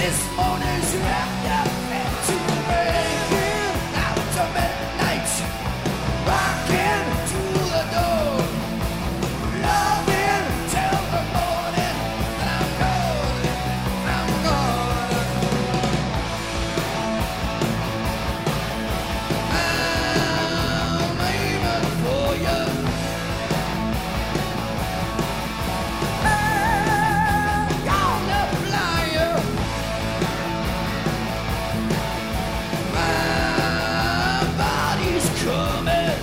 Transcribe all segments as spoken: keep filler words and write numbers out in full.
This morning's wrapped up into breaking out to midnight, rocking to the door, loving till the morning, and I'm gone, I'm gone. I'm aiming for you. I'm gonna fly you. My body's coming.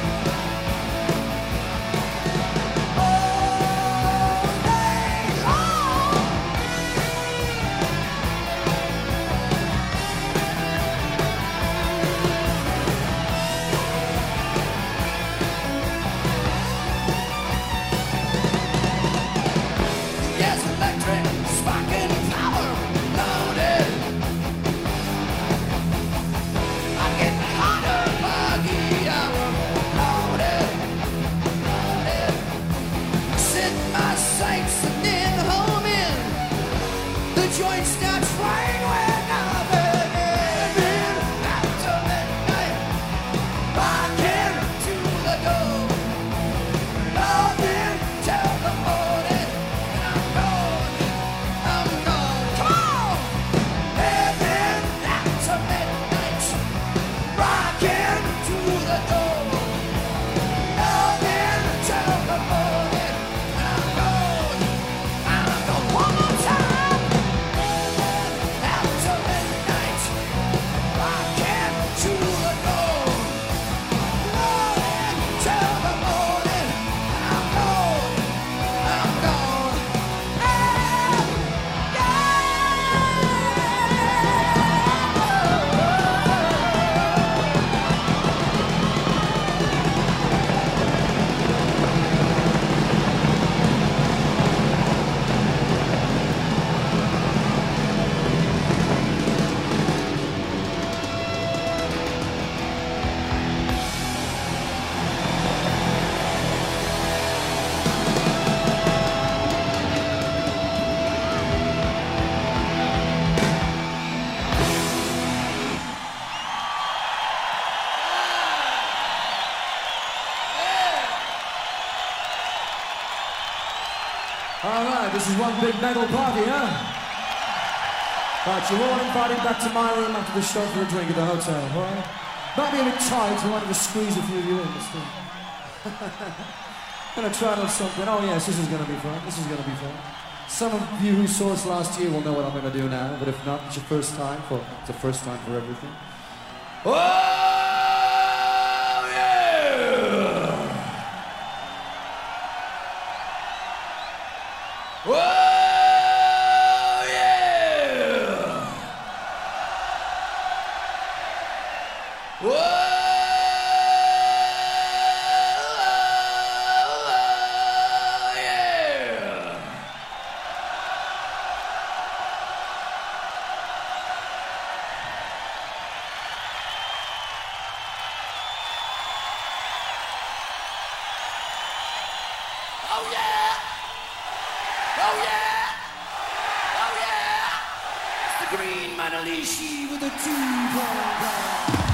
All day long. Yes, electric, sparking power, loaded. I'm getting hotter by the hour, loaded, loaded. Set my sights and then home in. The joint starts flying when I'm in. After midnight, rocking to the door, loving till the morning, and I'm gone, I'm gone. Come on, living after midnight, rocking to the door, loving till the morning, and I'm gone, I'm gone. One more time, after midnight, rocking to the door, loving till the morning, and I'm gone, I'm gone. All right, this is one big metal party, huh? Right, you're all invited back to my room after the show for a drink at the hotel, all right? Might be a bit tight, I wanted to squeeze a few of you in, but still. Gonna try out something. Oh yes, this is gonna be fun. This is gonna be fun. Some of you who saw us last year will know what I'm gonna do now, but if not, it's your first time for it's the first time for everything. Oh, yeah! Oh, yeah! Oh, yeah! Oh yeah! Oh yeah! Oh yeah! It's the green Manalishi with a two-ball.